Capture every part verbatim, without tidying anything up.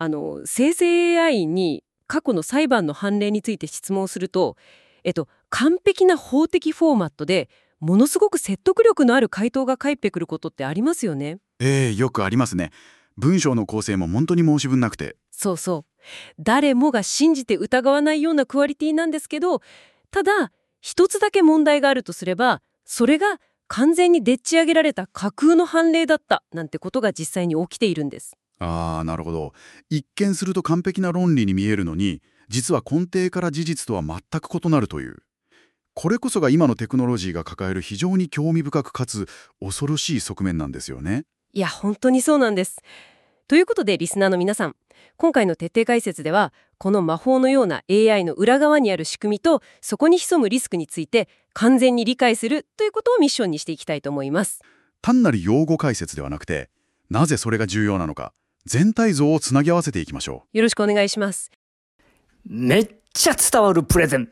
あの生成 エーアイ に過去の裁判の判例について質問すると、えっと、完璧な法的フォーマットでものすごく説得力のある回答が返ってくることってありますよね。 ええ、よくありますね。文章の構成も本当に申し分なくて。 そうそう。誰もが信じて疑わないようなクオリティなんですけど、ただ一つだけ問題があるとすれば、それが完全にでっち上げられた架空の判例だったなんてことが実際に起きているんです。 ああ、なるほど。一見すると完璧な論理に見えるのに、実は根底から事実とは全く異なるという。これこそが今のテクノロジーが抱える非常に興味深くかつ恐ろしい側面なんですよね。 いや、本当にそうなんです。ということでリスナーの皆さん、今回の徹底解説ではこの魔法のような エーアイ の裏側にある仕組みとそこに潜むリスクについて完全に理解するということをミッションにしていきたいと思います。 単なる用語解説ではなくて、なぜそれが重要なのか、全体像をつなぎ合わせていきましょう。 よろしくお願いします。 めっちゃ伝わるプレゼン。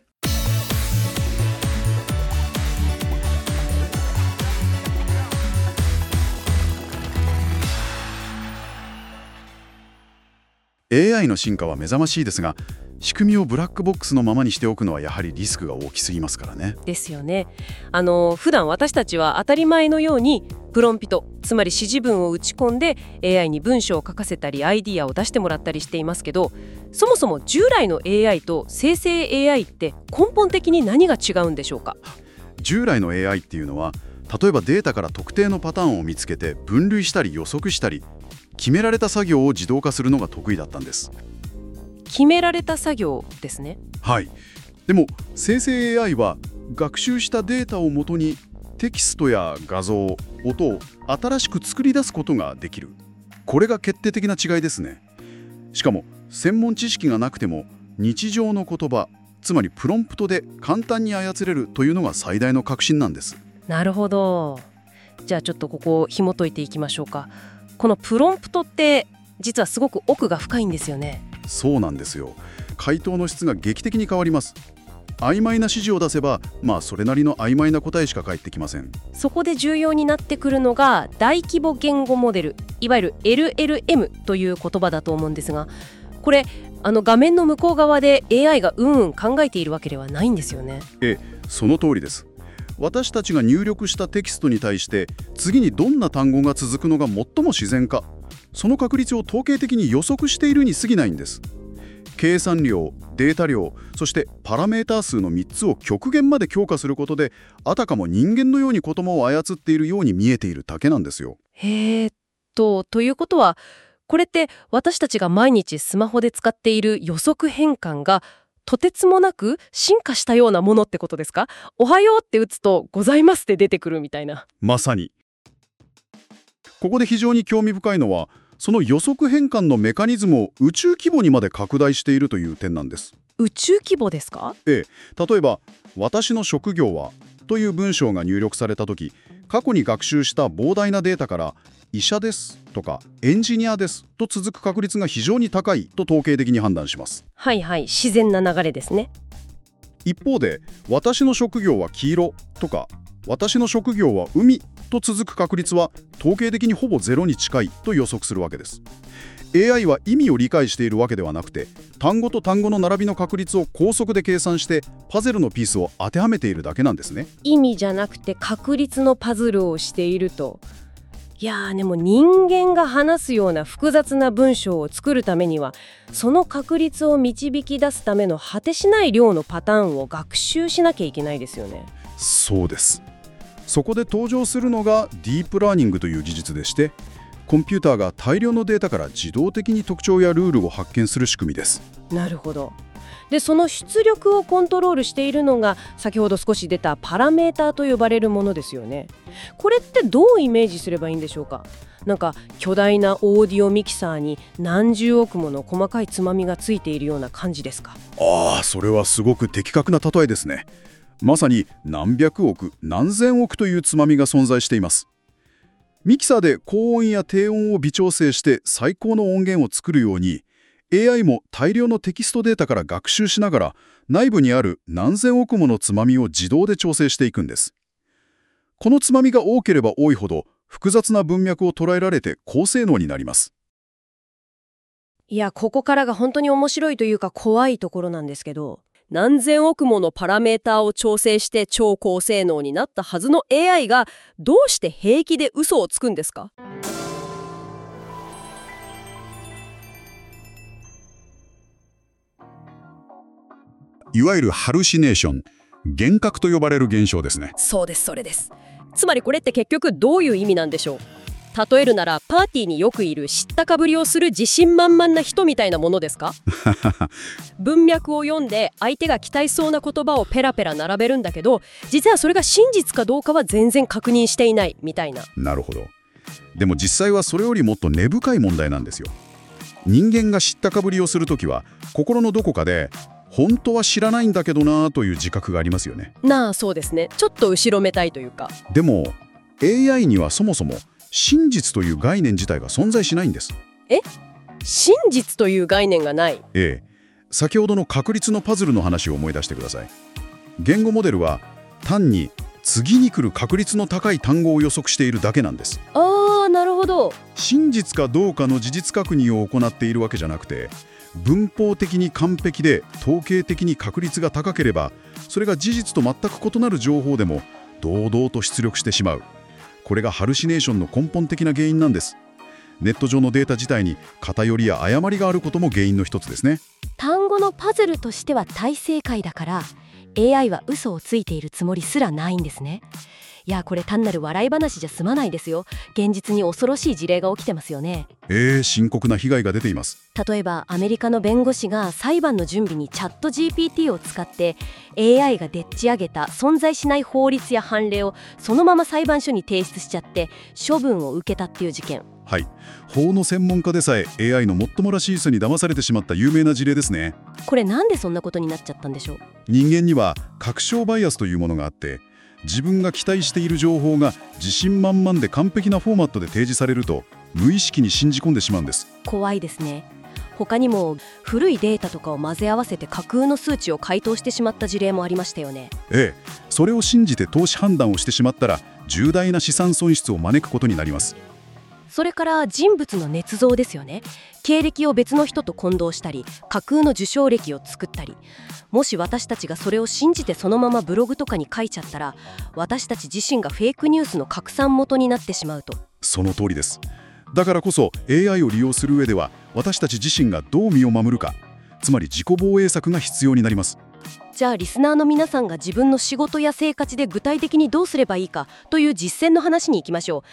エーアイ の進化は目覚ましいですが、仕組みをブラックボックスのままにしておくのはやはりリスクが大きすぎますからね。 ですよね。あの普段私たちは当たり前のようにプロンピト、つまり指示文を打ち込んで エーアイ に文章を書かせたりアイディアを出してもらったりしていますけど、そもそも従来の エーアイ と生成 エーアイ って根本的に何が違うんでしょうか。 従来の エーアイ っていうのは、例えばデータから特定のパターンを見つけて分類したり予測したり、決められた作業を自動化するのが得意だったんです。 決められた作業ですね。 はい。でも生成 エーアイ は学習したデータをもとにテキストや画像、音を新しく作り出すことができる。これが決定的な違いですね。しかも専門知識がなくても日常の言葉、つまりプロンプトで簡単に操れるというのが最大の革新なんです。 なるほど。じゃあちょっとここを紐解いていきましょうか。このプロンプトって実はすごく奥が深いんですよね。 そうなんですよ。回答の質が劇的に変わります。曖昧な指示を出せば、まあそれなりの曖昧な答えしか返ってきません。 そこで重要になってくるのが大規模言語モデル、いわゆる エルエルエム という言葉だと思うんですが、これあの画面の向こう側で エーアイ がうんうん考えているわけではないんですよね。 ええ、その通りです。私たちが入力したテキストに対して次にどんな単語が続くのが最も自然か、その確率を統計的に予測しているに過ぎないんです。計算量、データ量、そしてパラメータ数のみっつを極限まで強化することで、あたかも人間のように言葉を操っているように見えているだけなんですよ。 へーっとということは、これって私たちが毎日スマホで使っている予測変換がとてつもなく進化したようなものってことですか。おはようって打つとございますって出てくるみたいな。 まさに。ここで非常に興味深いのは、その予測変換のメカニズムを宇宙規模にまで拡大しているという点なんです。 宇宙規模ですか。 ええ、例えば「私の職業は」という文章が入力されたとき、過去に学習した膨大なデータから「医者です」とか「エンジニアです」と続く確率が非常に高いと統計的に判断します。 はいはい、自然な流れですね。 一方で「私の職業は黄色」とか「私の職業は海」と続く確率は統計的にほぼゼロに近いと予測するわけです。エーアイ は意味を理解しているわけではなくて、単語と単語の並びの確率を高速で計算してパズルのピースを当てはめているだけなんですね。 意味じゃなくて確率のパズルをしていると。いやー、でも人間が話すような複雑な文章を作るためには、その確率を導き出すための果てしない量のパターンを学習しなきゃいけないですよね。 そうです。そこで登場するのがディープラーニングという技術でして、コンピューターが大量のデータから自動的に特徴やルールを発見する仕組みです。 なるほど。でその出力をコントロールしているのが先ほど少し出たパラメーターと呼ばれるものですよね。これってどうイメージすればいいんでしょうか。なんか巨大なオーディオミキサーに何十億もの細かいつまみがついているような感じですか。 ああ、それはすごく的確な例えですね。まさに何百億何千億というつまみが存在しています。ミキサーで高音や低音を微調整して最高の音源を作るように、 エーアイ も大量のテキストデータから学習しながら内部にある何千億ものつまみを自動で調整していくんです。このつまみが多ければ多いほど複雑な文脈を捉えられて高性能になります。 いや、ここからが本当に面白いというか怖いところなんですけど、何千億ものパラメーターを調整して超高性能になったはずの エーアイ がどうして平気で嘘をつくんですか？ いわゆるハルシネーション、幻覚と呼ばれる現象ですね。 そうです、それです。つまりこれって結局どういう意味なんでしょう？例えるならパーティーによくいる知ったかぶりをする自信満々な人みたいなものですか？文脈を読んで相手が期待そうな言葉をペラペラ並べるんだけど、実はそれが真実かどうかは全然確認していないみたいな。 なるほど。でも実際はそれよりもっと根深い問題なんですよ。人間が知ったかぶりをするときは心のどこかで本当は知らないんだけどなという自覚がありますよね。 なあ、そうですね。ちょっと後ろめたいというか。 でも エーアイ にはそもそも真実という概念自体が存在しないんです。 え？真実という概念がない？ ええ。先ほどの確率のパズルの話を思い出してください。言語モデルは単に次に来る確率の高い単語を予測しているだけなんです。 あー、なるほど。 真実かどうかの事実確認を行っているわけじゃなくて、文法的に完璧で統計的に確率が高ければ、それが事実と全く異なる情報でも堂々と出力してしまう。これがハルシネーションの根本的な原因なんです。ネット上のデータ自体に偏りや誤りがあることも原因の一つですね。 単語のパズルとしては大正解だから エーアイ は嘘をついているつもりすらないんですね。いや、これ単なる笑い話じゃ済まないですよ。現実に恐ろしい事例が起きてますよね。 えー、深刻な被害が出ています。 例えばアメリカの弁護士が裁判の準備にチャット ジーピーティー を使って エーアイ がでっち上げた存在しない法律や判例をそのまま裁判所に提出しちゃって処分を受けたっていう事件。 はい、法の専門家でさえ エーアイ のもっともらしい嘘に騙されてしまった有名な事例ですね。 これなんでそんなことになっちゃったんでしょう？ 人間には確証バイアスというものがあって、自分が期待している情報が自信満々で完璧なフォーマットで提示されると無意識に信じ込んでしまうんです。 怖いですね。他にも古いデータとかを混ぜ合わせて架空の数値を回答してしまった事例もありましたよね。 ええ、それを信じて投資判断をしてしまったら重大な資産損失を招くことになります。 それから人物の捏造ですよね。経歴を別の人と混同したり架空の受賞歴を作ったり、もし私たちがそれを信じてそのままブログとかに書いちゃったら私たち自身がフェイクニュースの拡散元になってしまうと。 その通りです。だからこそ エーアイ を利用する上では私たち自身がどう身を守るか、つまり自己防衛策が必要になります。 じゃあリスナーの皆さんが自分の仕事や生活で具体的にどうすればいいかという実践の話に行きましょう。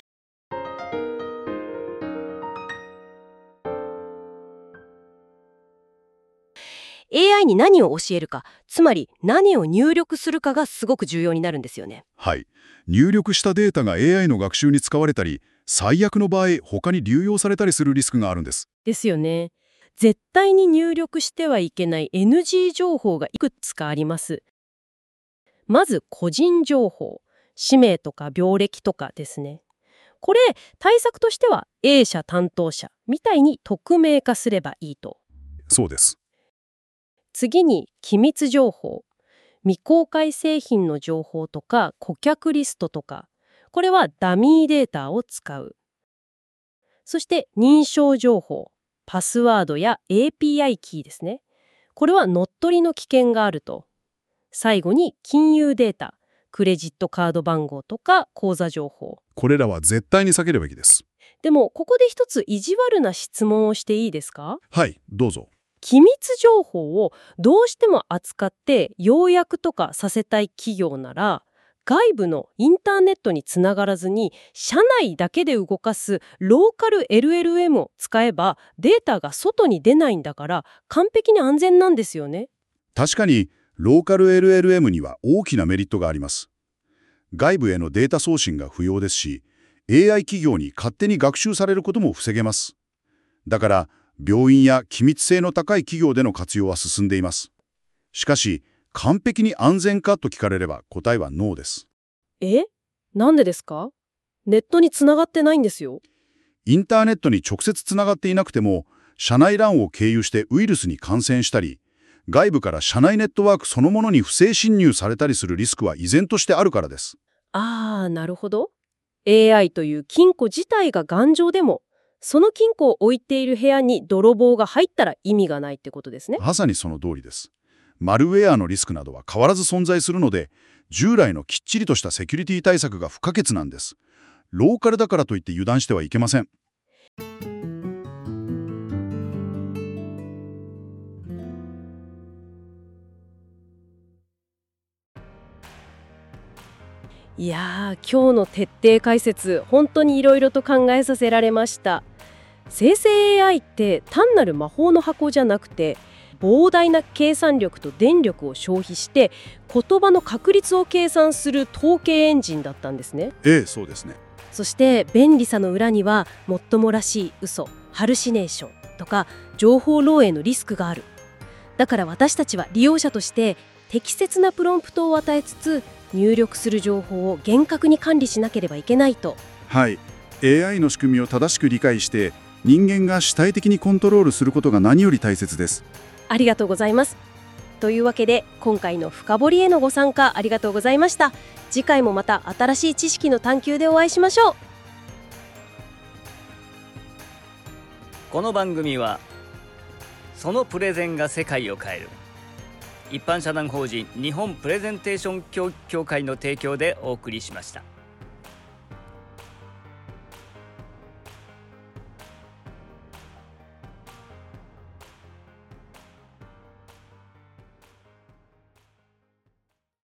エーアイ に何を教えるか、つまり何を入力するかがすごく重要になるんですよね。 はい。入力したデータが エーアイ の学習に使われたり、最悪の場合他に流用されたりするリスクがあるんです。 ですよね。絶対に入力してはいけない エヌジー 情報がいくつかあります。まず個人情報、氏名とか病歴とかですね。これ対策としては A 社担当者みたいに匿名化すればいいと。 そうです。 次に機密情報、未公開製品の情報とか顧客リストとか、これはダミーデータを使う。そして認証情報、パスワードや エーピーアイ キーですね。これは乗っ取りの危険があると。最後に金融データ、クレジットカード番号とか口座情報。 これらは絶対に避けるべきです。 でもここで一つ意地悪な質問をしていいですか？ はい、どうぞ。 機密情報をどうしても扱って要約とかさせたい企業なら、外部のインターネットにつながらずに社内だけで動かすローカル エルエルエム を使えばデータが外に出ないんだから完璧に安全なんですよね。 確かにローカル エルエルエム には大きなメリットがあります。外部へのデータ送信が不要ですし、エーアイ 企業に勝手に学習されることも防げます。だから病院や機密性の高い企業での活用は進んでいます。しかし、完璧に安全かと聞かれれば答えはノーです。 え？なんでですか？ネットにつながってないんですよ。 インターネットに直接つながっていなくても、社内 ラン を経由してウイルスに感染したり、外部から社内ネットワークそのものに不正侵入されたりするリスクは依然としてあるからです。 あー、なるほど。エーアイ という金庫自体が頑丈でも、 その金庫を置いている部屋に泥棒が入ったら意味がないってことですね。 まさにその通りです。マルウェアのリスクなどは変わらず存在するので、従来のきっちりとしたセキュリティ対策が不可欠なんです。ローカルだからといって油断してはいけません。 いやー、今日の徹底解説、本当にいろいろと考えさせられました。生成 エーアイ って単なる魔法の箱じゃなくて、膨大な計算力と電力を消費して言葉の確率を計算する統計エンジンだったんですね。 ええ、そうですね。 そして便利さの裏にはもっともらしい嘘、ハルシネーションとか情報漏洩のリスクがある。だから私たちは利用者として適切なプロンプトを与えつつ、入力する情報を厳格に管理しなければいけないと。 はい。エーアイ の仕組みを正しく理解して人間が主体的にコントロールすることが何より大切です。 ありがとうございます。というわけで今回の深掘りへのご参加ありがとうございました。次回もまた新しい知識の探求でお会いしましょう。 この番組はそのプレゼンが世界を変える一般社団法人日本プレゼンテーション教育協会の提供でお送りしました。